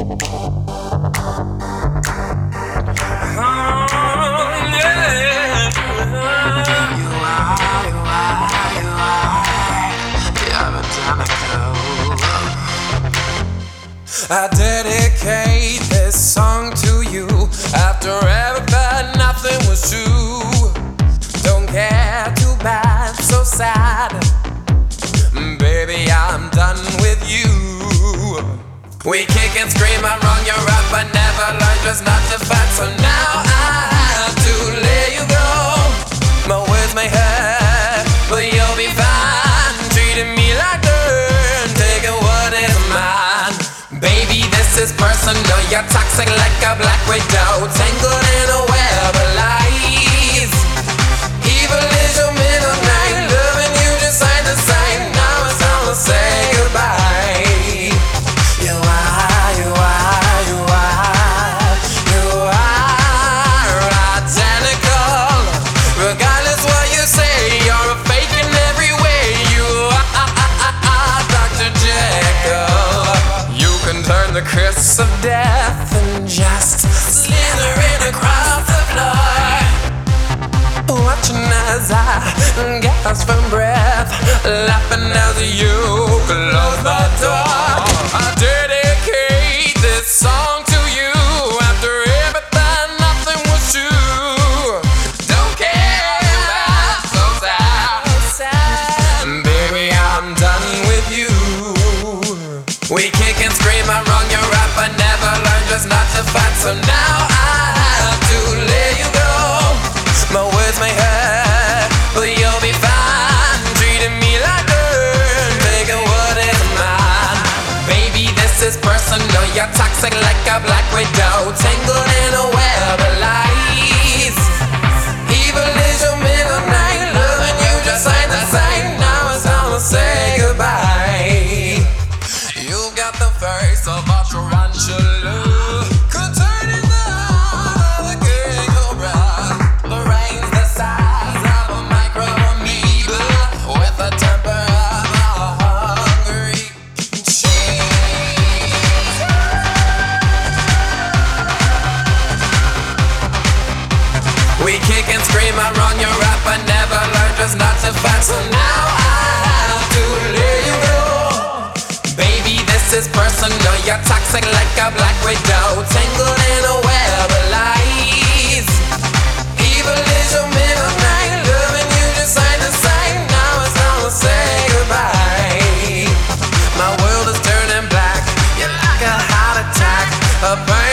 I dedicate this song to you. After ever but nothing was true. Don't care, too bad, so sad. Baby, I'm done with you. We kick and scream and run your rap, but never learn just not to fight. So now I have to let you go. My words may hurt, but you'll be fine. Treating me like dirt, taking what is mine. Baby, this is personal. You're toxic like a black widow, tangled in a web of lies. Evil is your middle name. Loving you just ain't the same. Now it's time to say goodbye. You are identical. Regardless what you say, you're a fake in every way. You are Dr. Jekyll. You can turn the kiss of death and just slithering across the floor. Watching as I gasp for breath, laughing as you close the door. I dedicate this song to you. After everything, nothing was true. Don't care about so sad. Baby, I'm done with you. We kick and scream and run your rap, but never learn just not to fight. So now I have to let you go. My words may hurt, but you'll be fine. Treating me like dirt, taking what is mine. Baby, this is personal. You're toxic like a black widow, tangled in a web of lies. Evil is your middle name. Loving you just ain't the same. Now it's time to say goodbye. You got the face of a tarantula, concerning the heart of a king cobra. The rain's the size of a micro-amoeba, with the temper of a hungry cheese. We kick and scream and run your rap, but never learn just not to fight. So now I have to let you go. Baby, this is personal. You're toxic like a black widow, tangled in a web of lies. Evil is your middle name. Loving you just ain't the same. Now it's time to say goodbye. My world is turning black. You're like a heart attack, a burn